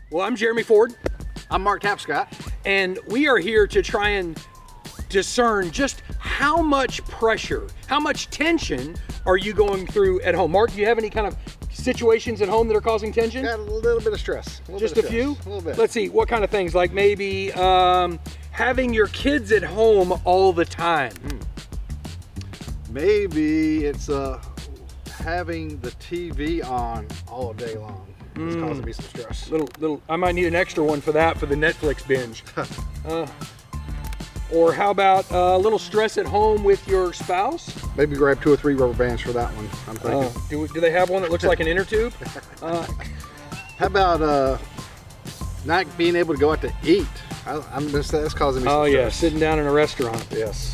Well, I'm Jeremy Ford, I'm Mark Tapscott. and we are here to try and discern just how much pressure, how much tension are you going through at home? Mark, do you have any kind of situations at home that are causing tension? Got a little bit of stress. Just a few? A little bit. Let's see, what kind of things? Like maybe having your kids at home all the time. Maybe it's having the TV on all day long. It's causing me some stress. Little. I might need an extra one for that for the Netflix binge. Or how about a little stress at home with your spouse? Maybe grab 2 or 3 rubber bands for that one, I'm thinking. Do they have one that looks like an inner tube? How about not being able to go out to eat? That's causing me some Oh stress. yeah, sitting down in a restaurant. Yes.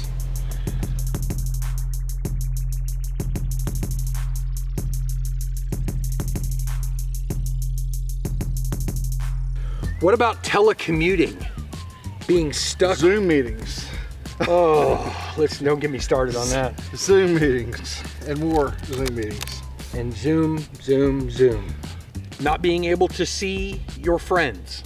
What about telecommuting? Being stuck. Zoom meetings. Oh, don't get me started on that. Zoom meetings and more Zoom meetings. And Zoom. Not being able to see your friends.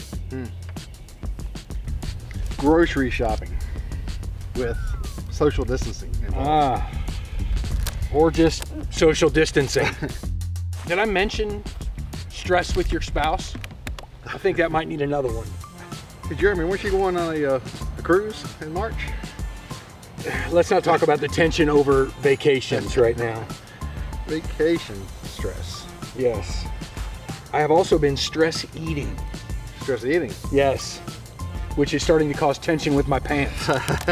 Grocery shopping with social distancing involved. Or just social distancing. Did I mention stress with your spouse? I think that might need another one. Hey Jeremy, weren't you going on a cruise in March? Let's not talk about the tension over vacations right now. Vacation stress. Yes. I have also been stress eating. Stress eating. Yes. Which is starting to cause tension with my pants.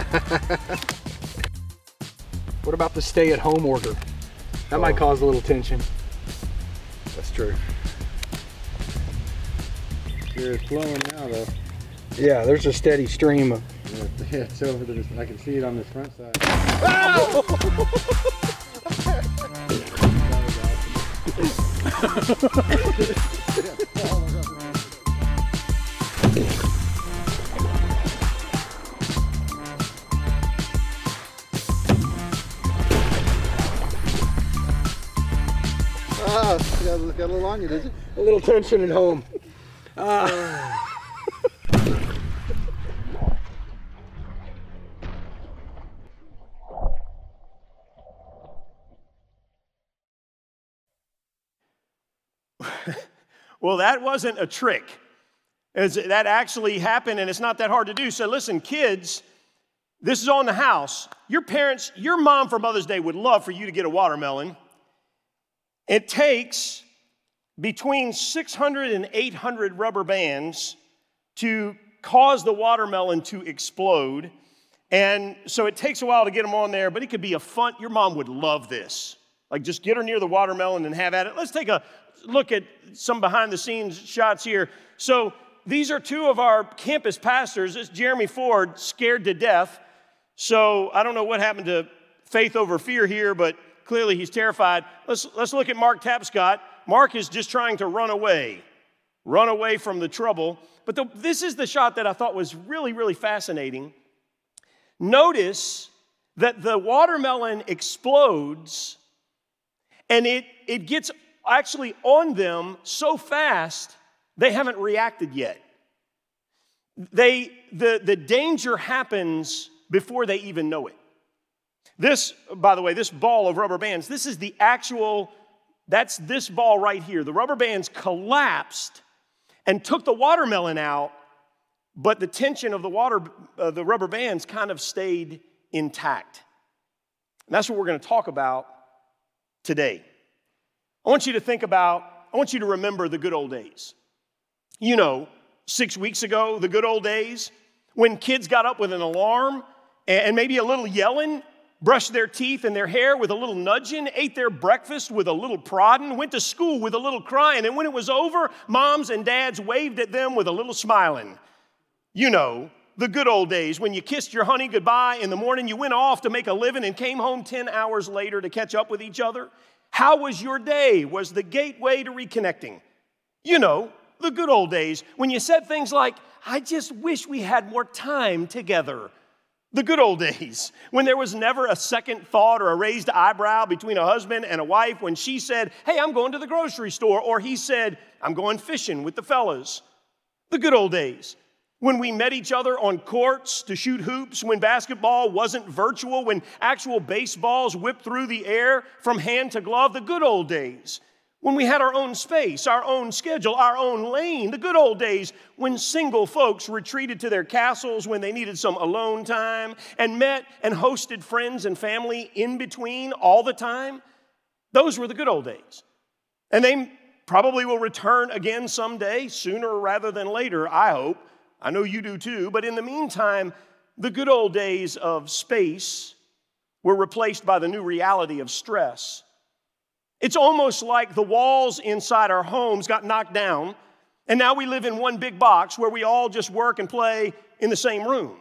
What about the stay-at-home order? That might cause a little tension. That's true. It's flowing now though. Yeah, there's a steady stream of... Yeah, it's over to this. I can see it on this front side. Got a little on you, did you? A little tension at home. Well, that wasn't a trick. That actually happened, and it's not that hard to do. So listen, kids, this is on the house. Your mom for Mother's Day would love for you to get a watermelon. It takes between 600 and 800 rubber bands to cause the watermelon to explode. And so it takes a while to get them on there, but it could be your mom would love this. Like just get her near the watermelon and have at it. Let's take a look at some behind the scenes shots here. So these are 2 of our campus pastors. It's Jeremy Ford, scared to death. So I don't know what happened to faith over fear here, but clearly he's terrified. Let's look at Mark Tapscott. Mark is just trying to run away from the trouble. But this is the shot that I thought was really, really fascinating. Notice that the watermelon explodes and it gets actually on them so fast they haven't reacted yet. The danger happens before they even know it. This, by the way, this ball of rubber bands, this is that's this ball right here. The rubber bands collapsed and took the watermelon out, but the tension of the rubber bands kind of stayed intact. And that's what we're going to talk about today. I want you to remember the good old days. 6 weeks ago, the good old days, when kids got up with an alarm and maybe a little yelling, brushed their teeth and their hair with a little nudging, ate their breakfast with a little prodding, went to school with a little crying, and when it was over, moms and dads waved at them with a little smiling. The good old days when you kissed your honey goodbye in the morning, you went off to make a living and came home 10 hours later to catch up with each other. How was your day? Was the gateway to reconnecting. The good old days when you said things like, I just wish we had more time together. The good old days when there was never a second thought or a raised eyebrow between a husband and a wife when she said, hey, I'm going to the grocery store, or he said, I'm going fishing with the fellas. The good old days, when we met each other on courts to shoot hoops, when basketball wasn't virtual, when actual baseballs whipped through the air from hand to glove. The good old days, when we had our own space, our own schedule, our own lane. The good old days when single folks retreated to their castles when they needed some alone time and met and hosted friends and family in between all the time. Those were the good old days. And they probably will return again someday, sooner rather than later, I hope. I know you do too. But in the meantime, the good old days of space were replaced by the new reality of stress. It's almost like the walls inside our homes got knocked down, and now we live in one big box where we all just work and play in the same room.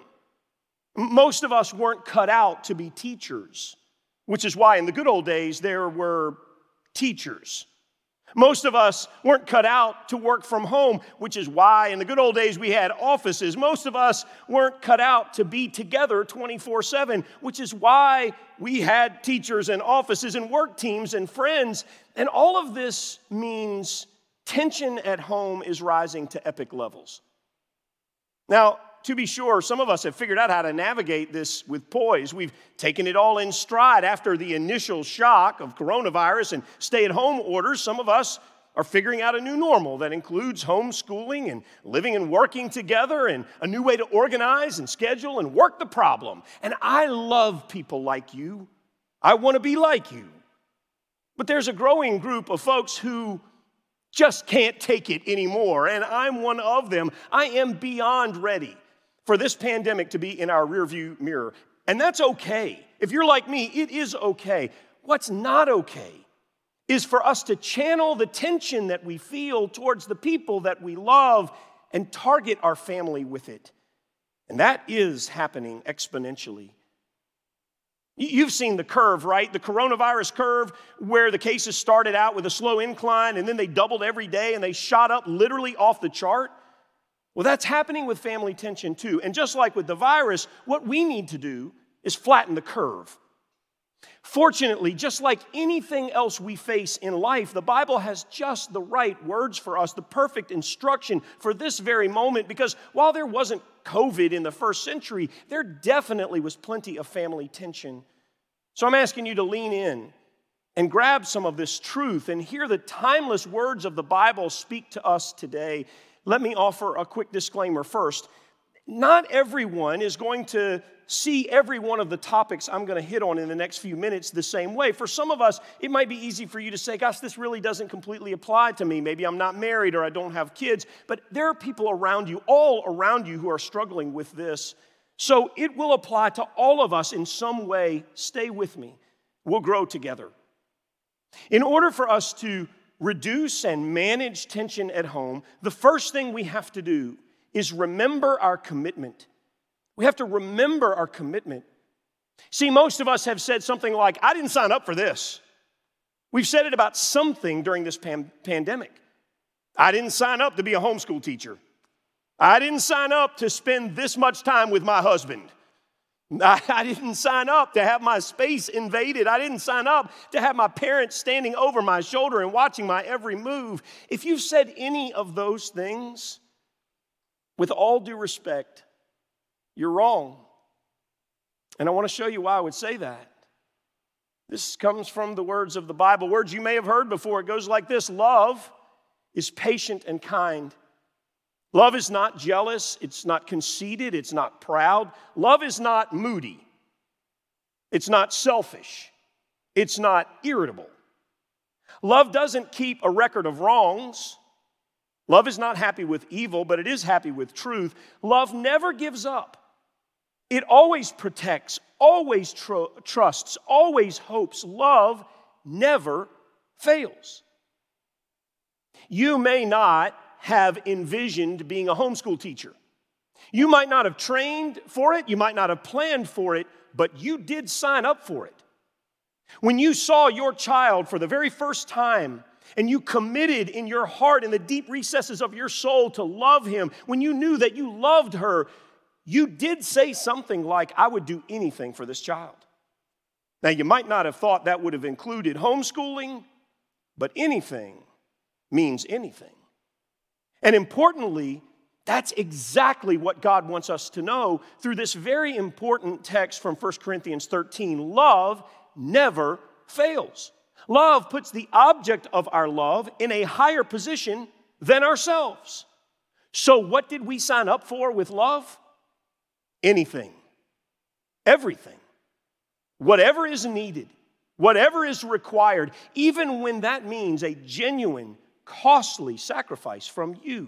Most of us weren't cut out to be teachers, which is why in the good old days there were teachers. Most of us weren't cut out to work from home, which is why in the good old days we had offices. Most of us weren't cut out to be together 24/7, which is why we had teachers and offices and work teams and friends. And all of this means tension at home is rising to epic levels. Now, to be sure, some of us have figured out how to navigate this with poise. We've taken it all in stride after the initial shock of coronavirus and stay-at-home orders. Some of us are figuring out a new normal that includes homeschooling and living and working together and a new way to organize and schedule and work the problem. And I love people like you. I want to be like you. But there's a growing group of folks who just can't take it anymore, and I'm one of them. I am beyond ready for this pandemic to be in our rearview mirror. And that's okay. If you're like me, it is okay. What's not okay is for us to channel the tension that we feel towards the people that we love and target our family with it. And that is happening exponentially. You've seen the curve, right? The coronavirus curve, where the cases started out with a slow incline and then they doubled every day and they shot up literally off the chart. Well, that's happening with family tension too. And just like with the virus, what we need to do is flatten the curve. Fortunately, just like anything else we face in life, the Bible has just the right words for us, the perfect instruction for this very moment, because while there wasn't COVID in the first century, there definitely was plenty of family tension. So I'm asking you to lean in and grab some of this truth and hear the timeless words of the Bible speak to us today. Let me offer a quick disclaimer first. Not everyone is going to see every one of the topics I'm going to hit on in the next few minutes the same way. For some of us, it might be easy for you to say, gosh, this really doesn't completely apply to me. Maybe I'm not married or I don't have kids. But there are people around you, all around you, who are struggling with this. So it will apply to all of us in some way. Stay with me. We'll grow together. In order for us to reduce and manage tension at home, the first thing we have to do is remember our commitment. We have to remember our commitment. See, most of us have said something like, I didn't sign up for this. We've said it about something during this pandemic. I didn't sign up to be a homeschool teacher. I didn't sign up to spend this much time with my husband. I didn't sign up to have my space invaded. I didn't sign up to have my parents standing over my shoulder and watching my every move. If you've said any of those things, with all due respect, you're wrong. And I want to show you why I would say that. This comes from the words of the Bible, words you may have heard before. It goes like this: love is patient and kind. Love is not jealous, it's not conceited, it's not proud. Love is not moody. It's not selfish. It's not irritable. Love doesn't keep a record of wrongs. Love is not happy with evil, but it is happy with truth. Love never gives up. It always protects, always trusts, always hopes. Love never fails. You may not have envisioned being a homeschool teacher. You might not have trained for it, you might not have planned for it, but you did sign up for it. When you saw your child for the very first time and you committed in your heart, in the deep recesses of your soul, to love him, when you knew that you loved her, you did say something like, I would do anything for this child. Now, you might not have thought that would have included homeschooling, but anything means anything. And importantly, That's exactly what God wants us to know through this very important text from 1 Corinthians 13. Love never fails. Love puts the object of our love in a higher position than ourselves. So what did we sign up for with love? Anything. Everything. Whatever is needed. Whatever is required. Even when that means a genuine, costly sacrifice from you.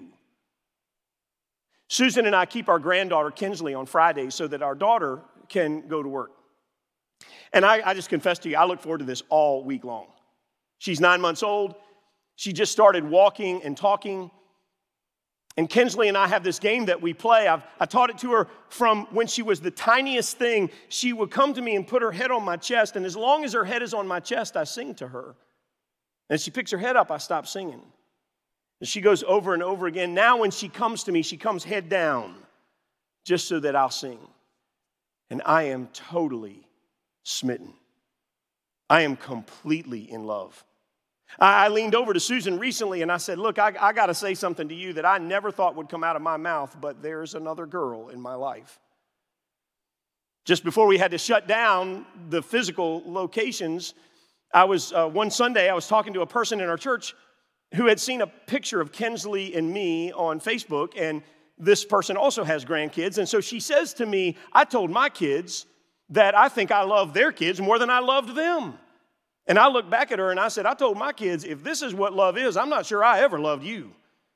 Susan and I keep our granddaughter Kinsley on Fridays so that our daughter can go to work. And I just confess to you, I look forward to this all week long. She's 9 months old. She just started walking and talking. And Kinsley and I have this game that we play. I taught it to her from when she was the tiniest thing. She would come to me and put her head on my chest. And as long as her head is on my chest, I sing to her. And she picks her head up, I stop singing. And she goes over and over again. Now when she comes to me, she comes head down just so that I'll sing. And I am totally smitten. I am completely in love. I leaned over to Susan recently and I said, look, I got to say something to you that I never thought would come out of my mouth, but there's another girl in my life. Just before we had to shut down the physical locations, one Sunday I was talking to a person in our church who had seen a picture of Kinsley and me on Facebook, and this person also has grandkids. And so she says to me, I told my kids that I think I love their kids more than I loved them. And I looked back at her and I said, I told my kids, if this is what love is, I'm not sure I ever loved you.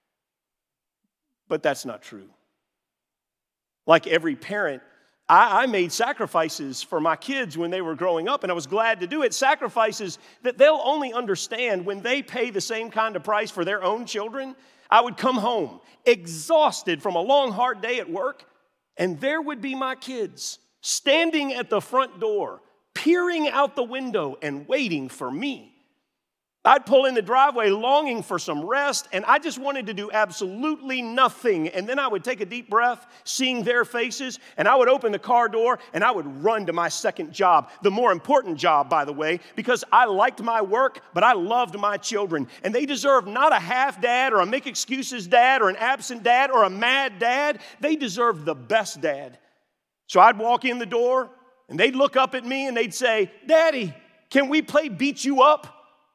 But that's not true. Like every parent, I made sacrifices for my kids when they were growing up, and I was glad to do it. Sacrifices that they'll only understand when they pay the same kind of price for their own children. I would come home exhausted from a long, hard day at work, and there would be my kids standing at the front door, peering out the window and waiting for me. I'd pull in the driveway longing for some rest, and I just wanted to do absolutely nothing. And then I would take a deep breath, seeing their faces, and I would open the car door, and I would run to my second job. The more important job, by the way, because I liked my work, but I loved my children. And they deserve not a half dad or a make excuses dad or an absent dad or a mad dad. They deserve the best dad. So I'd walk in the door, and they'd look up at me, and they'd say, Daddy, can we play beat you up?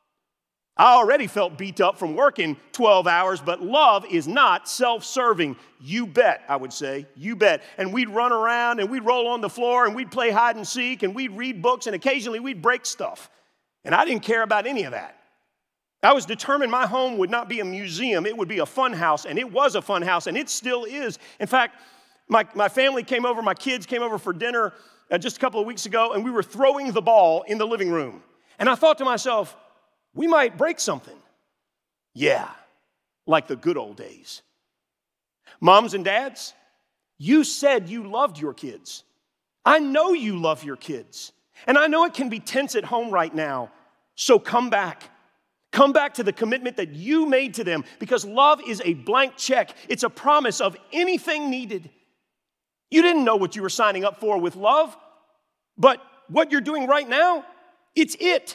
I already felt beat up from working 12 hours, but love is not self-serving. You bet, I would say, you bet. And we'd run around and we'd roll on the floor and we'd play hide and seek and we'd read books and occasionally we'd break stuff. And I didn't care about any of that. I was determined my home would not be a museum, it would be a fun house, and it was a fun house, and it still is. In fact, my family came over, my kids came over for dinner just a couple of weeks ago, and we were throwing the ball in the living room. And I thought to myself, we might break something. Yeah, like the good old days. Moms and dads, you said you loved your kids. I know you love your kids. And I know it can be tense at home right now. So come back. Come back to the commitment that you made to them, because love is a blank check. It's a promise of anything needed. You didn't know what you were signing up for with love, but what you're doing right now, it's it.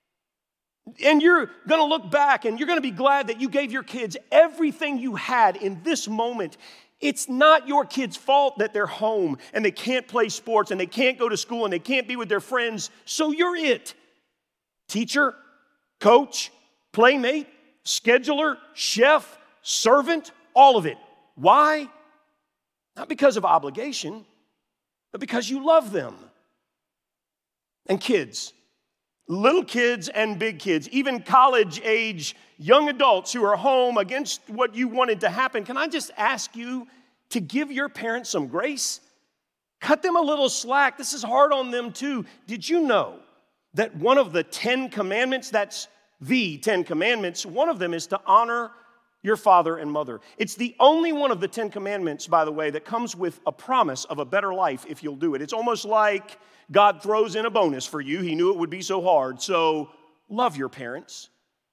And you're going to look back and you're going to be glad that you gave your kids everything you had in this moment. It's not your kids' fault that they're home and they can't play sports and they can't go to school and they can't be with their friends. So you're it. Teacher, coach, playmate, scheduler, chef, servant, all of it. Why? Not because of obligation, but because you love them. And kids, little kids and big kids, even college-age young adults who are home against what you wanted to happen, can I just ask you to give your parents some grace? Cut them a little slack. This is hard on them too. Did you know that one of the 10 commandments, that's the 10 commandments, one of them is to honor your father and mother. It's the only one of the 10 commandments, by the way, that comes with a promise of a better life if you'll do it. It's almost like God throws in a bonus for you. He knew it would be so hard. So love your parents.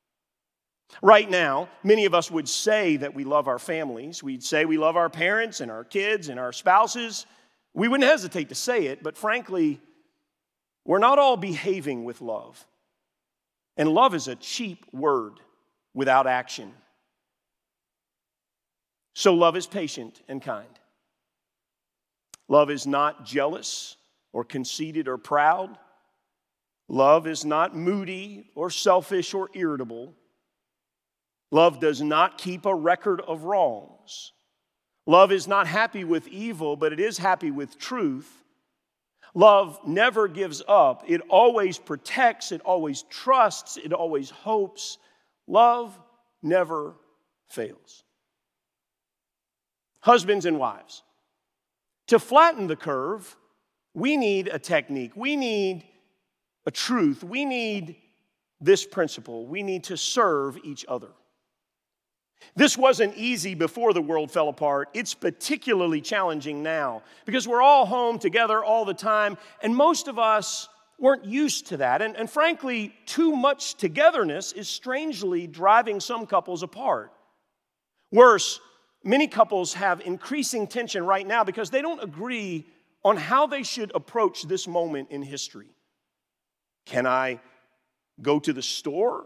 Right now, many of us would say that we love our families. We'd say we love our parents and our kids and our spouses. We wouldn't hesitate to say it, but frankly, we're not all behaving with love. And love is a cheap word without action. So love is patient and kind. Love is not jealous or conceited or proud. Love is not moody or selfish or irritable. Love does not keep a record of wrongs. Love is not happy with evil, but it is happy with truth. Love never gives up. It always protects. It always trusts. It always hopes. Love never fails. Husbands and wives, to flatten the curve, we need a technique. We need a truth. We need this principle. We need to serve each other. This wasn't easy before the world fell apart. It's particularly challenging now because we're all home together all the time, and most of us weren't used to that. And frankly, too much togetherness is strangely driving some couples apart. Worse, many couples have increasing tension right now because they don't agree on how they should approach this moment in history. Can I go to the store?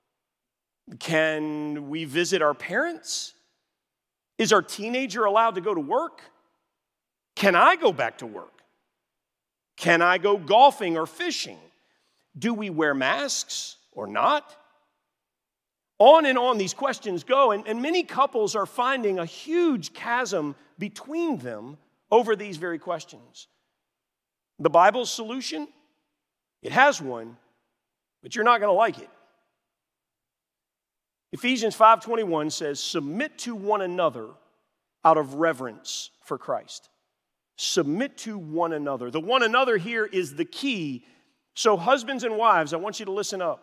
Can we visit our parents? Is our teenager allowed to go to work? Can I go back to work? Can I go golfing or fishing? Do we wear masks or not? On and on these questions go, and many couples are finding a huge chasm between them over these very questions. The Bible's solution? It has one, but you're not going to like it. Ephesians 5:21 says, submit to one another out of reverence for Christ. Submit to one another. The one another here is the key. So husbands and wives, I want you to listen up.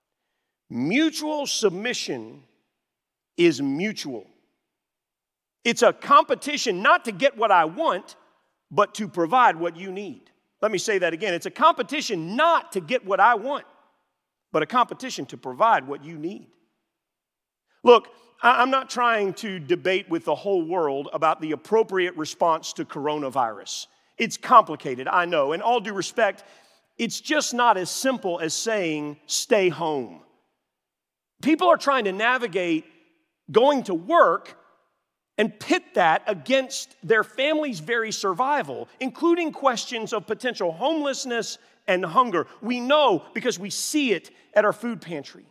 Mutual submission is mutual. It's a competition not to get what I want, but to provide what you need. Let me say that again. It's a competition not to get what I want, but a competition to provide what you need. Look, I'm not trying to debate with the whole world about the appropriate response to coronavirus. It's complicated, I know. In all due respect, it's just not as simple as saying, stay home. People are trying to navigate going to work and pit that against their family's very survival, including questions of potential homelessness and hunger. We know because we see it at our food pantry.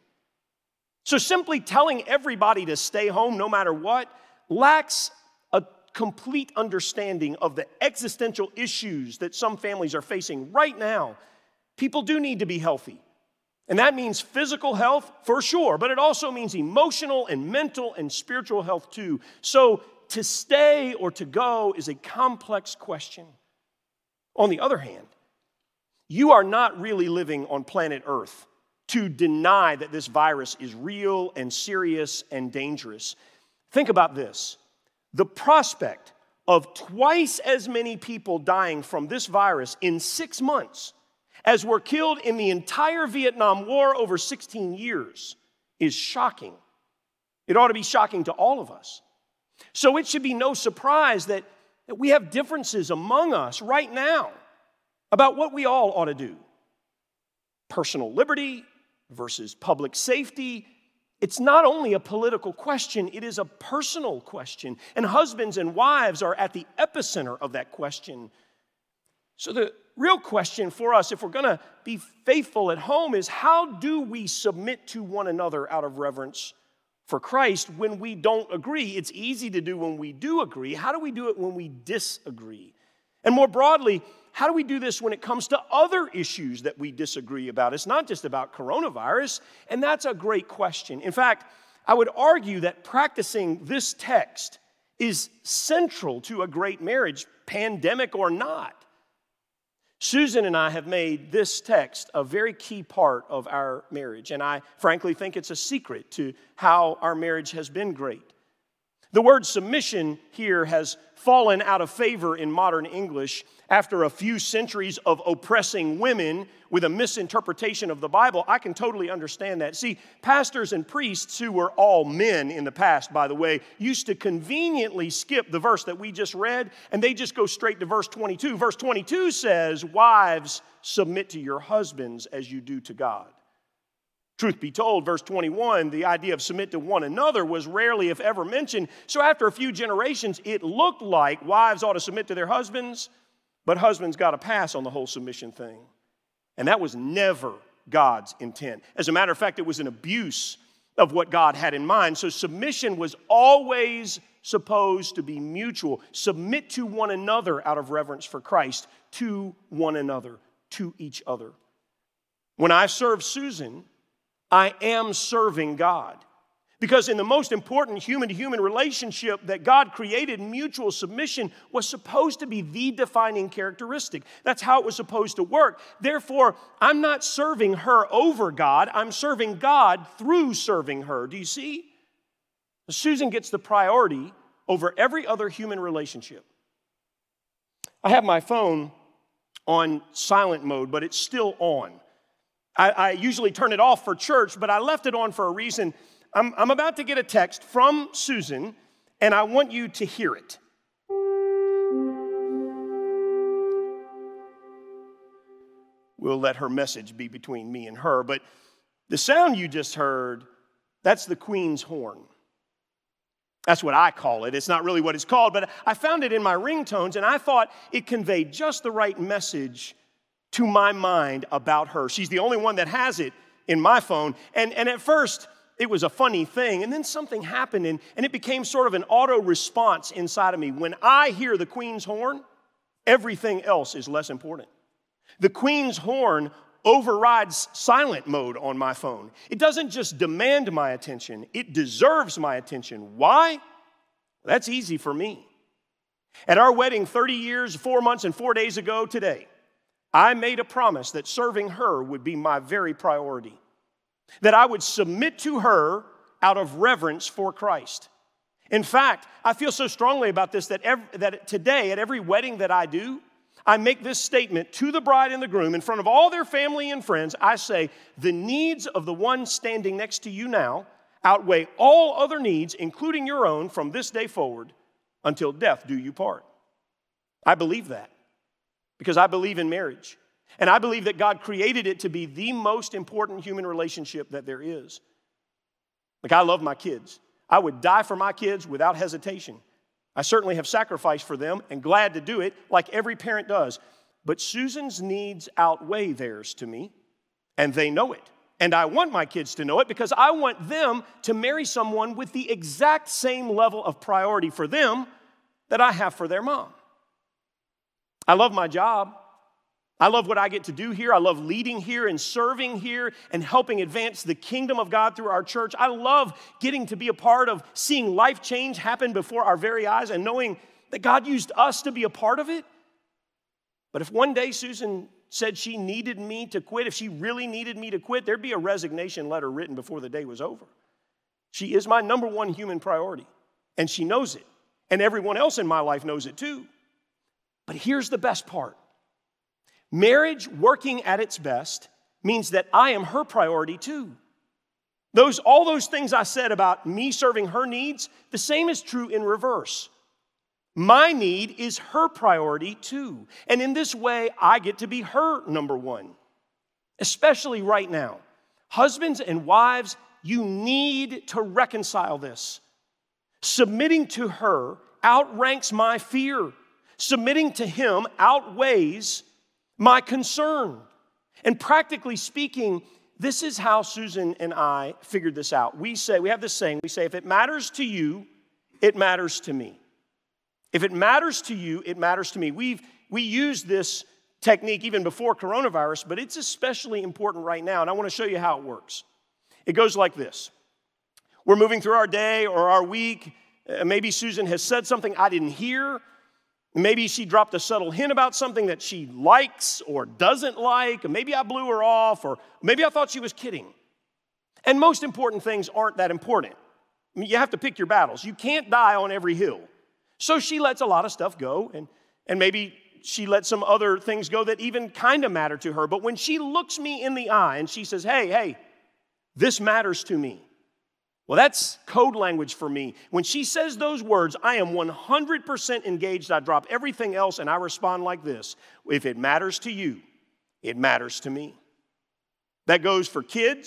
So simply telling everybody to stay home no matter what lacks a complete understanding of the existential issues that some families are facing right now. People do need to be healthy. And that means physical health for sure, but it also means emotional and mental and spiritual health too. So to stay or to go is a complex question. On the other hand, you are not really living on planet Earth to deny that this virus is real and serious and dangerous. Think about this. The prospect of twice as many people dying from this virus in 6 months as were killed in the entire Vietnam War over 16 years is shocking. It ought to be shocking to all of us. So it should be no surprise that we have differences among us right now about what we all ought to do. Personal liberty versus public safety. It's not only a political question, it is a personal question. And husbands and wives are at the epicenter of that question. So the real question for us, if we're going to be faithful at home, is how do we submit to one another out of reverence for Christ when we don't agree? It's easy to do when we do agree. How do we do it when we disagree? And more broadly, how do we do this when it comes to other issues that we disagree about? It's not just about coronavirus, and that's a great question. In fact, I would argue that practicing this text is central to a great marriage, pandemic or not. Susan and I have made this text a very key part of our marriage, and I frankly think it's a secret to how our marriage has been great. The word submission here has fallen out of favor in modern English after a few centuries of oppressing women with a misinterpretation of the Bible. I can totally understand that. See, pastors and priests, who were all men in the past, by the way, used to conveniently skip the verse that we just read, and they just go straight to verse 22. Verse 22 says, "Wives, submit to your husbands as you do to God." Truth be told, verse 21, the idea of submit to one another was rarely, if ever, mentioned. So after a few generations, it looked like wives ought to submit to their husbands, but husbands got a pass on the whole submission thing. And that was never God's intent. As a matter of fact, it was an abuse of what God had in mind. So submission was always supposed to be mutual. Submit to one another out of reverence for Christ, to one another, to each other. When I serve Susan, I am serving God. Because in the most important human-to-human relationship that God created, mutual submission was supposed to be the defining characteristic. That's how it was supposed to work. Therefore, I'm not serving her over God. I'm serving God through serving her. Do you see? Susan gets the priority over every other human relationship. I have my phone on silent mode, but it's still on. I usually turn it off for church, but I left it on for a reason. I'm about to get a text from Susan, and I want you to hear it. We'll let her message be between me and her, but the sound you just heard, that's the Queen's horn. That's what I call it. It's not really what it's called, but I found it in my ringtones, and I thought it conveyed just the right message to my mind about her. She's the only one that has it in my phone. And at first, it was a funny thing, and then something happened, and it became sort of an auto response inside of me. When I hear the Queen's horn, everything else is less important. The Queen's horn overrides silent mode on my phone. It doesn't just demand my attention, it deserves my attention. Why? That's easy for me. At our wedding 30 years, 4 months, and 4 days ago today, I made a promise that serving her would be my very priority, that I would submit to her out of reverence for Christ. In fact, I feel so strongly about this that today, at every wedding that I do, I make this statement to the bride and the groom in front of all their family and friends. I say, the needs of the one standing next to you now outweigh all other needs, including your own, from this day forward until death do you part. I believe that because I believe in marriage. And I believe that God created it to be the most important human relationship that there is. Like, I love my kids. I would die for my kids without hesitation. I certainly have sacrificed for them and glad to do it like every parent does. But Susan's needs outweigh theirs to me, and they know it. And I want my kids to know it because I want them to marry someone with the exact same level of priority for them that I have for their mom. I love my job. I love what I get to do here. I love leading here and serving here and helping advance the kingdom of God through our church. I love getting to be a part of seeing life change happen before our very eyes and knowing that God used us to be a part of it. But if one day Susan said she needed me to quit, if she really needed me to quit, there'd be a resignation letter written before the day was over. She is my number one human priority, and she knows it. And everyone else in my life knows it too. But here's the best part. Marriage working at its best means that I am her priority too. All those things I said about me serving her needs, the same is true in reverse. My need is her priority too. And in this way, I get to be her number one, especially right now. Husbands and wives, you need to reconcile this. Submitting to her outranks my fear. Submitting to him outweighs my concern. And practically speaking, this is how Susan and I figured this out. We have this saying, we say, if it matters to you, it matters to me. If it matters to you, it matters to me. We use this technique even before coronavirus, but it's especially important right now, and I want to show you how it works. It goes like this. We're moving through our day or our week. Maybe Susan has said something I didn't hear. Maybe she dropped a subtle hint about something that she likes or doesn't like. Maybe I blew her off, or maybe I thought she was kidding. And most important things aren't that important. I mean, you have to pick your battles. You can't die on every hill. So she lets a lot of stuff go, and maybe she lets some other things go that even kind of matter to her. But when she looks me in the eye and she says, hey, this matters to me. Well, that's code language for me. When she says those words, I am 100% engaged. I drop everything else and I respond like this. If it matters to you, it matters to me. That goes for kids.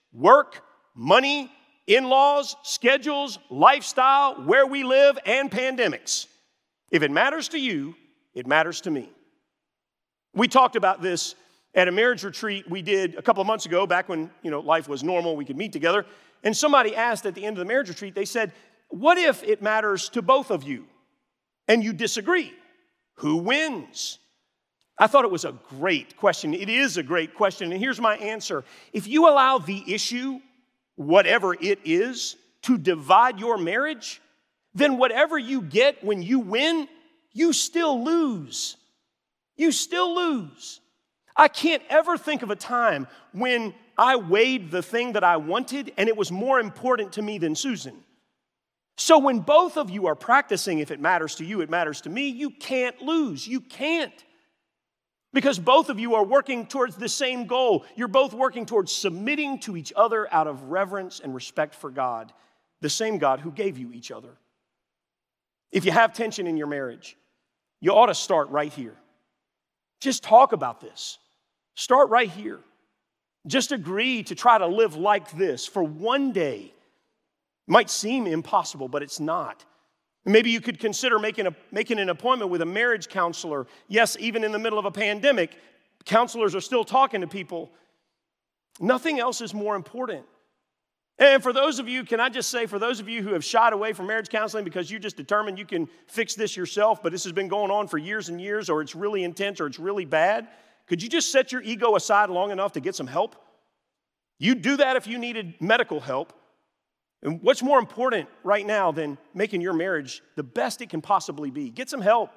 work, money, in-laws, schedules, lifestyle, where we live, and pandemics. If it matters to you, it matters to me. We talked about this at a marriage retreat we did a couple of months ago, back when, life was normal, we could meet together. And somebody asked at the end of the marriage retreat, they said, what if it matters to both of you and you disagree? Who wins? I thought it was a great question. It is a great question, and here's my answer. If you allow the issue, whatever it is, to divide your marriage, then whatever you get when you win, you still lose. You still lose. I can't ever think of a time when I weighed the thing that I wanted and it was more important to me than Susan. So when both of you are practicing, if it matters to you, it matters to me, you can't lose. You can't. Because both of you are working towards the same goal. You're both working towards submitting to each other out of reverence and respect for God, the same God who gave you each other. If you have tension in your marriage, you ought to start right here. Just talk about this. Start right here. Just agree to try to live like this for one day. It might seem impossible, but it's not. Maybe you could consider making an appointment with a marriage counselor. Yes, even in the middle of a pandemic, counselors are still talking to people. Nothing else is more important. And for those of you, can I just say, for those of you who have shied away from marriage counseling because you just determined you can fix this yourself, but this has been going on for years and years, or it's really intense, or it's really bad, could you just set your ego aside long enough to get some help? You'd do that if you needed medical help. And what's more important right now than making your marriage the best it can possibly be? Get some help.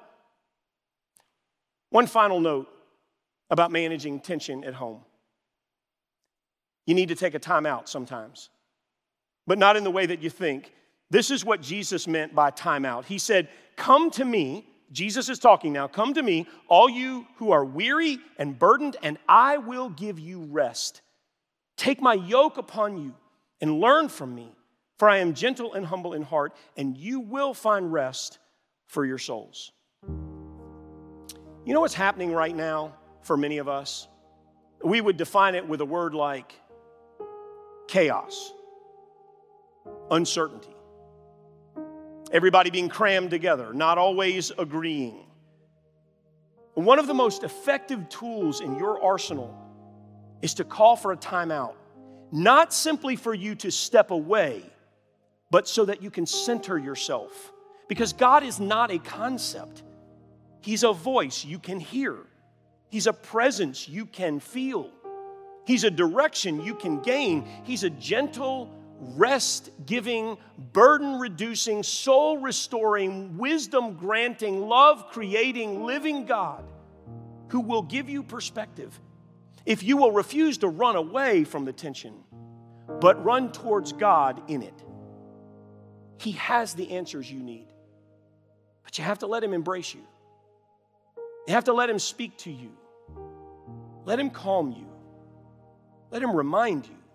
One final note about managing tension at home. You need to take a time out sometimes, but not in the way that you think. This is what Jesus meant by time out. He said, come to me. Jesus is talking now. Come to me, all you who are weary and burdened, and I will give you rest. Take my yoke upon you and learn from me. For I am gentle and humble in heart, and you will find rest for your souls. You know what's happening right now for many of us? We would define it with a word like chaos, uncertainty. Everybody being crammed together, not always agreeing. One of the most effective tools in your arsenal is to call for a timeout, not simply for you to step away, but so that you can center yourself. Because God is not a concept. He's a voice you can hear. He's a presence you can feel. He's a direction you can gain. He's a gentle, rest-giving, burden-reducing, soul-restoring, wisdom-granting, love-creating, living God who will give you perspective if you will refuse to run away from the tension, but run towards God in it. He has the answers you need, but you have to let him embrace you. You have to let him speak to you. Let him calm you. Let him remind you.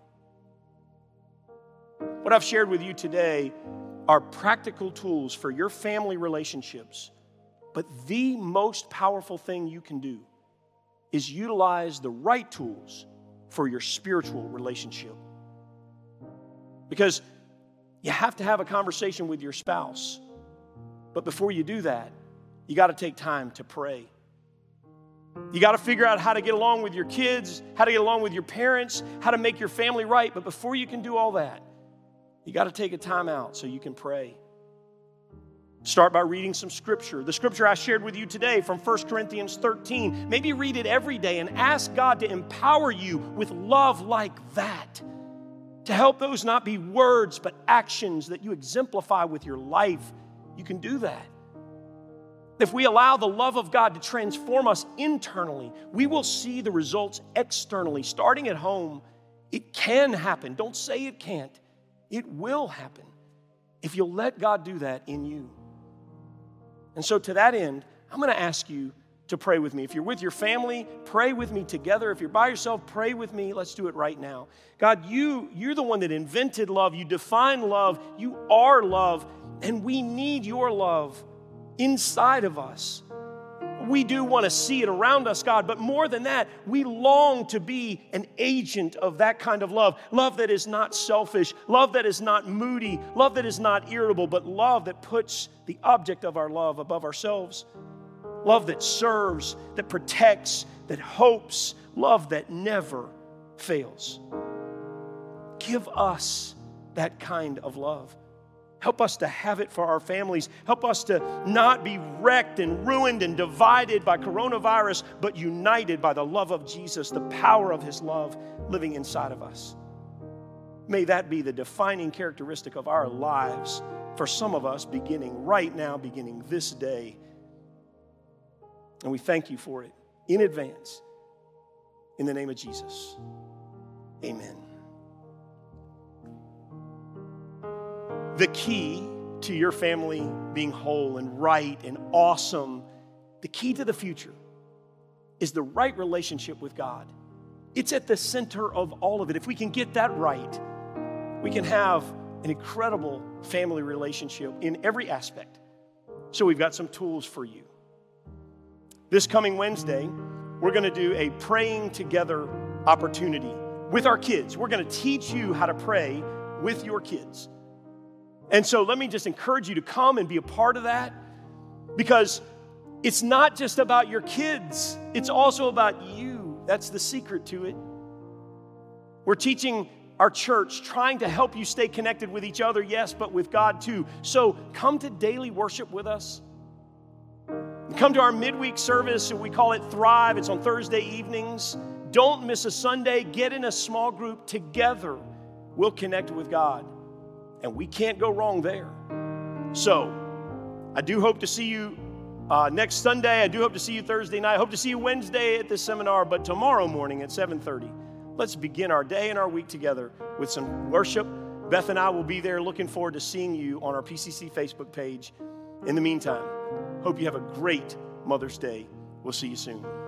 What I've shared with you today are practical tools for your family relationships, but the most powerful thing you can do is utilize the right tools for your spiritual relationship. Because you have to have a conversation with your spouse. But before you do that, you got to take time to pray. You got to figure out how to get along with your kids, how to get along with your parents, how to make your family right. But before you can do all that, you got to take a time out so you can pray. Start by reading some scripture. The scripture I shared with you today from 1 Corinthians 13. Maybe read it every day and ask God to empower you with love like that. To help those not be words, but actions that you exemplify with your life. You can do that. If we allow the love of God to transform us internally, we will see the results externally. Starting at home, it can happen. Don't say it can't. It will happen if you'll let God do that in you. And so to that end, I'm going to ask you to pray with me. If you're with your family, pray with me together. If you're by yourself, pray with me. Let's do it right now. God, you're the one that invented love. You define love. You are love. And we need your love inside of us. We do want to see it around us, God, but more than that, we long to be an agent of that kind of love. Love that is not selfish, love that is not moody, love that is not irritable, but love that puts the object of our love above ourselves. Love that serves, that protects, that hopes, love that never fails. Give us that kind of love. Help us to have it for our families. Help us to not be wrecked and ruined and divided by coronavirus, but united by the love of Jesus, the power of his love living inside of us. May that be the defining characteristic of our lives for some of us, beginning right now, beginning this day. And we thank you for it in advance. In the name of Jesus, amen. The key to your family being whole and right and awesome, the key to the future is the right relationship with God. It's at the center of all of it. If we can get that right, we can have an incredible family relationship in every aspect. So we've got some tools for you. This coming Wednesday, we're going to do a praying together opportunity with our kids. We're going to teach you how to pray with your kids. And so let me just encourage you to come and be a part of that, because it's not just about your kids, it's also about you. That's the secret to it. We're teaching our church, trying to help you stay connected with each other, yes, but with God too. So come to daily worship with us. Come to our midweek service, we call it Thrive. It's on Thursday evenings. Don't miss a Sunday. Get in a small group together. We'll connect with God. And we can't go wrong there. So, I do hope to see you next Sunday. I do hope to see you Thursday night. I hope to see you Wednesday at this seminar. But tomorrow morning at 7:30, let's begin our day and our week together with some worship. Beth and I will be there. Looking forward to seeing you on our PCC Facebook page. In the meantime, hope you have a great Mother's Day. We'll see you soon.